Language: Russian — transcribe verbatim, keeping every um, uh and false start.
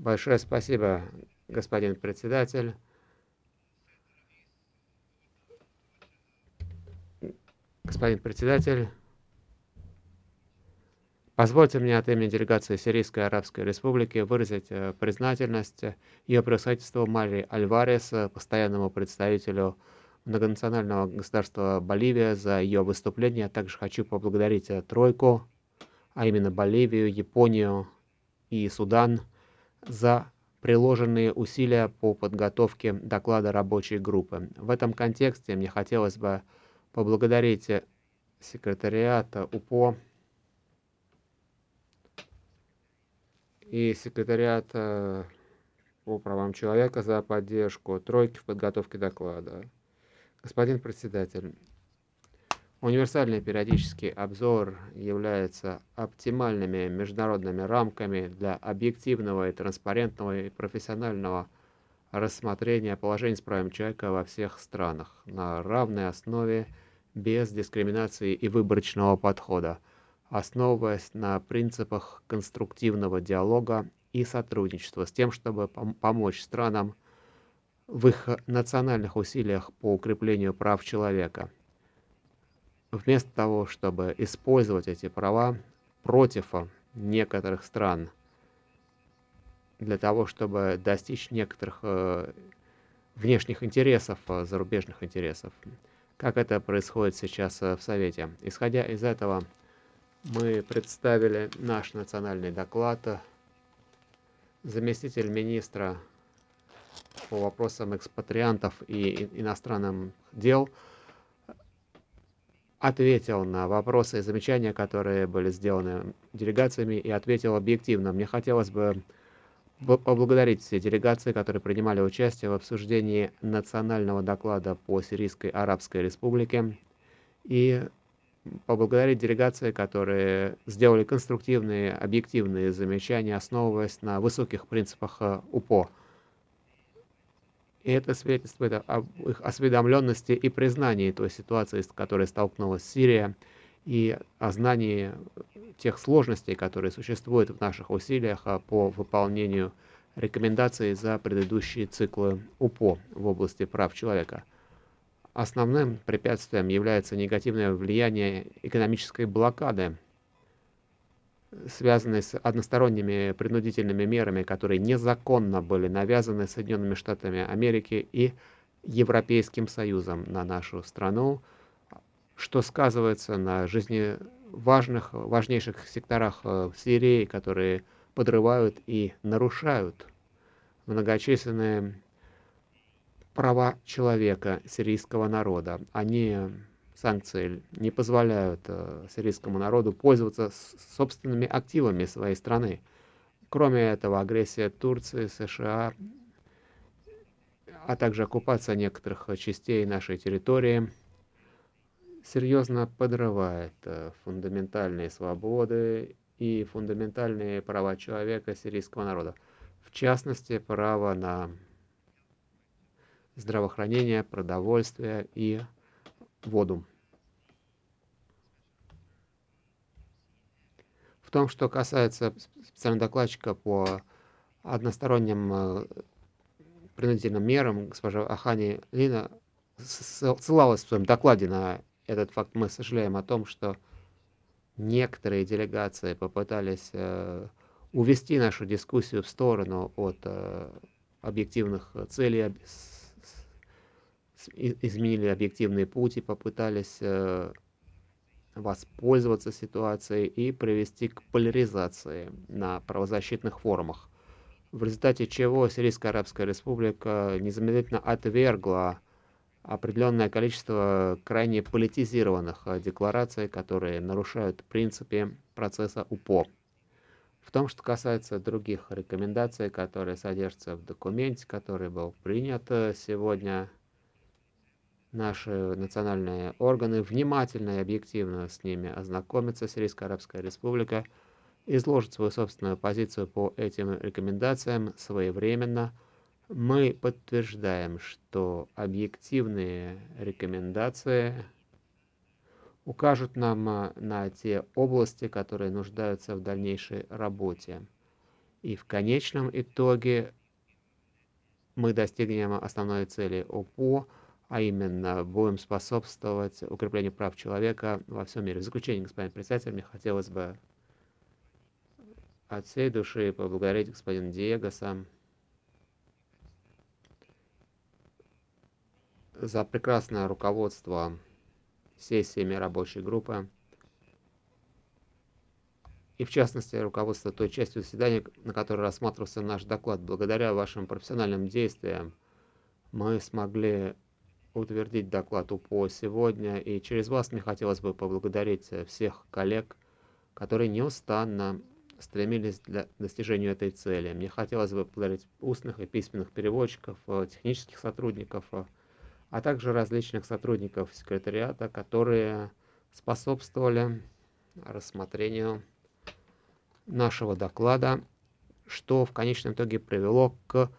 Большое спасибо, господин председатель. Господин председатель, позвольте мне от имени делегации Сирийской Арабской Республики выразить э, признательность ее превосходительству Мари Альварес, э, постоянному представителю многонационального государства Боливия, за ее выступление. Также хочу поблагодарить э, Тройку, а именно Боливию, Японию и Судан, за приложенные усилия по подготовке доклада рабочей группы. В этом контексте мне хотелось бы поблагодарить секретариата УПО и секретариата по правам человека за поддержку Тройки в подготовке доклада. Господин председатель, универсальный периодический обзор является оптимальными международными рамками для объективного и транспарентного и профессионального рассмотрения положений с правами человека во всех странах на равной основе, без дискриминации и выборочного подхода, основываясь на принципах конструктивного диалога и сотрудничества с тем, чтобы пом- помочь странам в их национальных усилиях по укреплению прав человека, вместо того, чтобы использовать эти права против некоторых стран для того, чтобы достичь некоторых э, внешних интересов, э, зарубежных интересов, как это происходит сейчас э, в Совете. Исходя из этого, мы представили наш национальный доклад. Заместитель министра по вопросам экспатриантов и иностранных дел ответил на вопросы и замечания, которые были сделаны делегациями, и ответил объективно. Мне хотелось бы поблагодарить все делегации, которые принимали участие в обсуждении национального доклада по Сирийской Арабской Республике, и поблагодарить делегации, которые сделали конструктивные, объективные замечания, основываясь на высоких принципах УПО. И это свидетельствует об их осведомленности и признании той ситуации, с которой столкнулась Сирия, и о знании тех сложностей, которые существуют в наших усилиях по выполнению рекомендаций за предыдущие циклы УПО в области прав человека. Основным препятствием является негативное влияние экономической блокады, связанной с односторонними принудительными мерами, которые незаконно были навязаны Соединенными Штатами Америки и Европейским Союзом на нашу страну, что сказывается на жизни важных, важнейших секторах в Сирии, которые подрывают и нарушают многочисленные права человека сирийского народа. Они, санкции, не позволяют э, сирийскому народу пользоваться собственными активами своей страны. Кроме этого, агрессия Турции, США, а также оккупация некоторых частей нашей территории серьезно подрывает э, фундаментальные свободы и фундаментальные права человека сирийского народа. В частности, право на здравоохранение, продовольствие и воду. В том, что касается специального докладчика по односторонним э, принудительным мерам, госпожа Ахани Лина ссылалась в своем докладе на этот факт. Мы сожалеем о том, что некоторые делегации попытались э, увести нашу дискуссию в сторону от э, объективных целей, изменили объективный путь и попытались э, воспользоваться ситуацией и привести к поляризации на правозащитных форумах, в результате чего Сирийская Арабская Республика незамедлительно отвергла определенное количество крайне политизированных деклараций, которые нарушают принципы процесса УПО. В том, что касается других рекомендаций, которые содержатся в документе, который был принят сегодня, наши национальные органы внимательно и объективно с ними ознакомятся. Сирийская Арабская Республика изложит свою собственную позицию по этим рекомендациям своевременно. Мы подтверждаем, что объективные рекомендации укажут нам на те области, которые нуждаются в дальнейшей работе. И в конечном итоге мы достигнем основной цели ОПО, а именно будем способствовать укреплению прав человека во всем мире. В заключение, господин председатель, мне хотелось бы от всей души поблагодарить господина Диегоса за прекрасное руководство сессиями рабочей группы, и в частности руководство той частью заседания, на которой рассматривался наш доклад. Благодаря вашим профессиональным действиям мы смогли утвердить доклад УПО сегодня, и через вас мне хотелось бы поблагодарить всех коллег, которые неустанно стремились к достижению этой цели. Мне хотелось бы поблагодарить устных и письменных переводчиков, технических сотрудников, а также различных сотрудников секретариата, которые способствовали рассмотрению нашего доклада, что в конечном итоге привело к